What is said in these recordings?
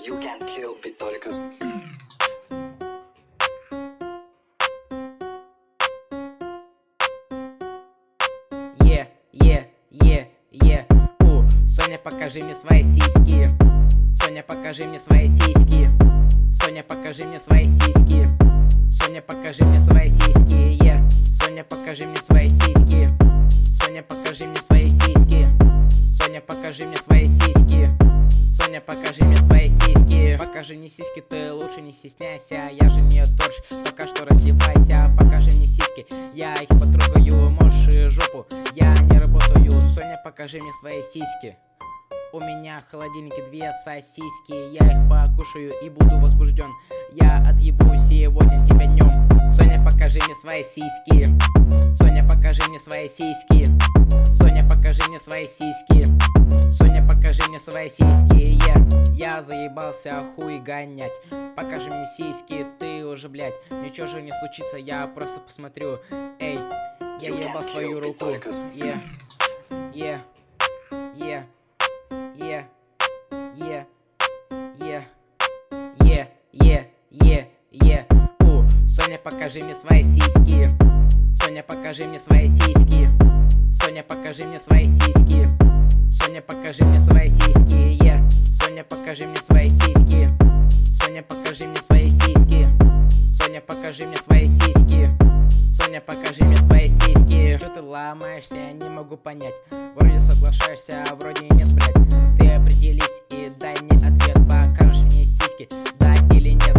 You can't kill me только с... Соня, покажи мне свои сиськи. Соня, покажи мне свои сиськи. Соня, покажи мне свои сиськи. Соня, покажи мне свои сиськи. Соня, покажи мне свои сиськи. Соня, покажи мне свои сиськи. Соня, покажи мне свои сиськи. Соня, покажи мне свои сиськи. Покажи мне сиськи, ты лучше не стесняйся. Я же не торч, пока что раздевайся. Покажи мне сиськи, я их потрогаю. Можешь и жопу, я не работаю. Соня, покажи мне свои сиськи. У меня в холодильнике 2 сосиски. Я их покушаю и буду возбужден. Я отъебу сегодня тебя днем. Соня, покажи мне свои сиськи. Соня, покажи мне свои сиськи. Соня, покажи мне свои сиськи. Соня, покажи мне свои сиськи. Я заебался хуй гонять. Покажи мне сиськи, ты уже, блядь. Ничего же не случится, я просто посмотрю. Эй, я ебал свою руку. Соня, покажи мне свои сиськи. Соня, покажи мне свои сиськи. Соня, покажи мне свои сиськи. Соня, покажи мне свои сиськи. Соня, покажи мне свои сиськи. Соня, покажи мне свои сиськи. Соня, покажи мне свои сиськи. Соня, покажи мне свои сиськи. Что ты ломаешься, я не могу понять. Вроде соглашаешься, а вроде нет, блядь. Ты определись и дай мне ответ. Покажешь мне сиськи, да или нет?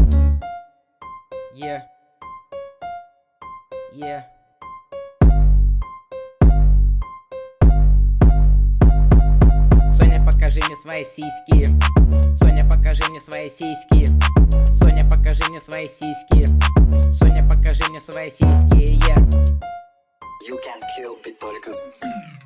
Соня, покажи мне свои сиськи. Соня, покажи мне свои сиськи. Соня, покажи мне свои сиськи. Соня, покажи мне свои сиськи. You can't kill me только с...